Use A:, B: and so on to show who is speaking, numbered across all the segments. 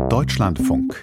A: Deutschlandfunk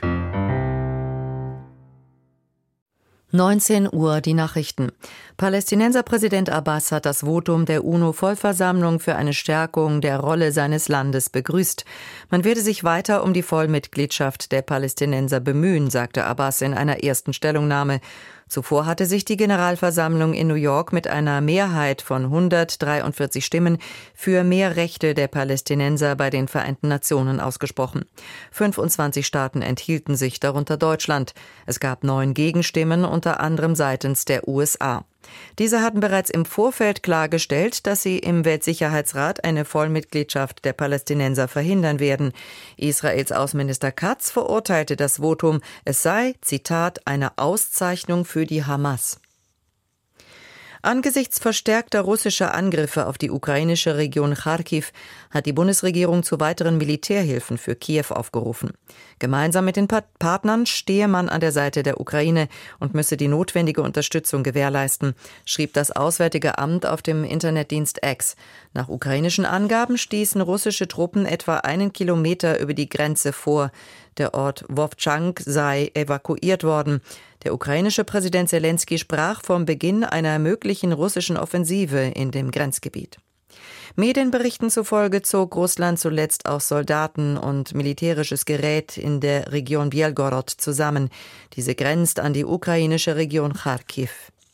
B: 19 Uhr die Nachrichten. Palästinenser Präsident Abbas hat das Votum der UNO-Vollversammlung für eine Stärkung der Rolle seines Landes begrüßt. Man werde sich weiter um die Vollmitgliedschaft der Palästinenser bemühen, sagte Abbas in einer ersten Stellungnahme. Zuvor hatte sich die Generalversammlung in New York mit einer Mehrheit von 143 Stimmen für mehr Rechte der Palästinenser bei den Vereinten Nationen ausgesprochen. 25 Staaten enthielten sich, darunter Deutschland. Es gab 9 Gegenstimmen, unter anderem seitens der USA. Diese hatten bereits im Vorfeld klargestellt, dass sie im Weltsicherheitsrat eine Vollmitgliedschaft der Palästinenser verhindern werden. Israels Außenminister Katz verurteilte das Votum, es sei, Zitat, eine Auszeichnung für die Hamas. Angesichts verstärkter russischer Angriffe auf die ukrainische Region Charkiw hat die Bundesregierung zu weiteren Militärhilfen für Kiew aufgerufen. Gemeinsam mit den Partnern stehe man an der Seite der Ukraine und müsse die notwendige Unterstützung gewährleisten, schrieb das Auswärtige Amt auf dem Internetdienst X. Nach ukrainischen Angaben stießen russische Truppen etwa 1 Kilometer über die Grenze vor. Der Ort Wowtschank sei evakuiert worden. Der ukrainische Präsident Selenskyj sprach vom Beginn einer möglichen russischen Offensive in dem Grenzgebiet. Medienberichten zufolge zog Russland zuletzt auch Soldaten und militärisches Gerät in der Region Belgorod zusammen. Diese grenzt an die ukrainische Region Charkiw.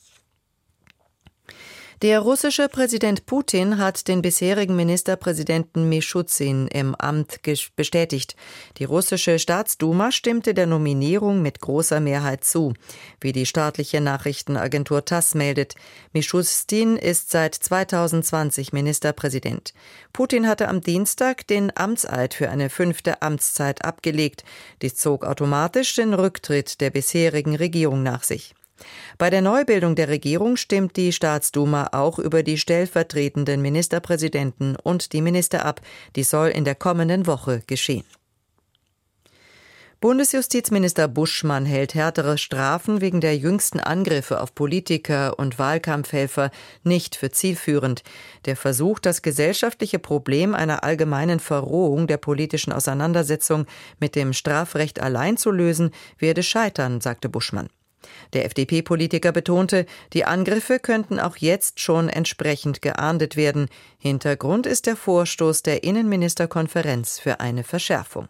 B: Der russische Präsident Putin hat den bisherigen Ministerpräsidenten Mischustin im Amt bestätigt. Die russische Staatsduma stimmte der Nominierung mit großer Mehrheit zu. Wie die staatliche Nachrichtenagentur TASS meldet, Mischustin ist seit 2020 Ministerpräsident. Putin hatte am Dienstag den Amtseid für eine 5. Amtszeit abgelegt. Dies zog automatisch den Rücktritt der bisherigen Regierung nach sich. Bei der Neubildung der Regierung stimmt die Staatsduma auch über die stellvertretenden Ministerpräsidenten und die Minister ab. Dies soll in der kommenden Woche geschehen. Bundesjustizminister Buschmann hält härtere Strafen wegen der jüngsten Angriffe auf Politiker und Wahlkampfhelfer nicht für zielführend. Der Versuch, das gesellschaftliche Problem einer allgemeinen Verrohung der politischen Auseinandersetzung mit dem Strafrecht allein zu lösen, werde scheitern, sagte Buschmann. Der FDP-Politiker betonte, die Angriffe könnten auch jetzt schon entsprechend geahndet werden. Hintergrund ist der Vorstoß der Innenministerkonferenz für eine Verschärfung.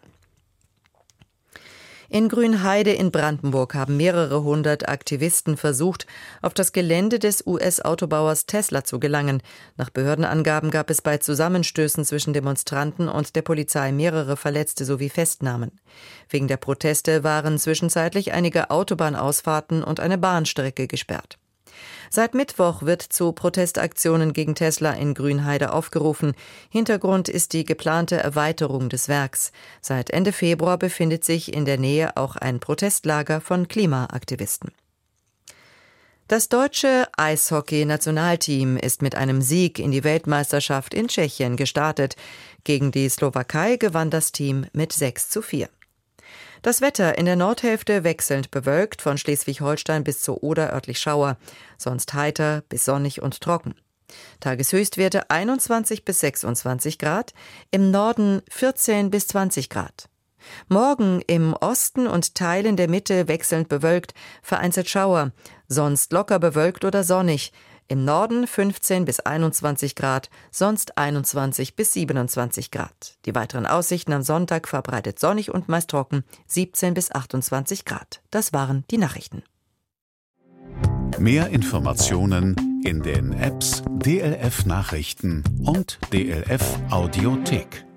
B: In Grünheide in Brandenburg haben mehrere hundert Aktivisten versucht, auf das Gelände des US-Autobauers Tesla zu gelangen. Nach Behördenangaben gab es bei Zusammenstößen zwischen Demonstranten und der Polizei mehrere Verletzte sowie Festnahmen. Wegen der Proteste waren zwischenzeitlich einige Autobahnausfahrten und eine Bahnstrecke gesperrt. Seit Mittwoch wird zu Protestaktionen gegen Tesla in Grünheide aufgerufen. Hintergrund ist die geplante Erweiterung des Werks. Seit Ende Februar befindet sich in der Nähe auch ein Protestlager von Klimaaktivisten. Das deutsche Eishockey-Nationalteam ist mit einem Sieg in die Weltmeisterschaft in Tschechien gestartet. Gegen die Slowakei gewann das Team mit 6:4. Das Wetter in der Nordhälfte wechselnd bewölkt, von Schleswig-Holstein bis zur Oder örtlich Schauer, sonst heiter bis sonnig und trocken. Tageshöchstwerte 21 bis 26 Grad, im Norden 14 bis 20 Grad. Morgen im Osten und Teilen der Mitte wechselnd bewölkt, vereinzelt Schauer, sonst locker bewölkt oder sonnig. Im Norden 15 bis 21 Grad, sonst 21 bis 27 Grad. Die weiteren Aussichten am Sonntag verbreitet sonnig und meist trocken, 17 bis 28 Grad. Das waren die Nachrichten.
A: Mehr Informationen in den Apps DLF Nachrichten und DLF Audiothek.